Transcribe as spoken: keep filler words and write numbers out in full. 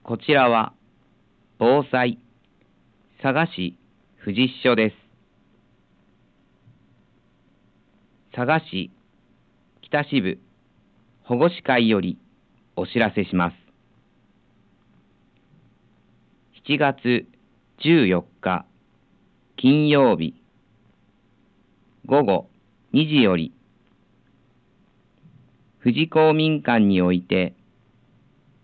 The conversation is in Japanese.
こちらは防災佐賀市富士支所です。佐賀市北支部保護司会よりお知らせします。しちがつじゅうよっか金曜日ごごにじより富士公民館において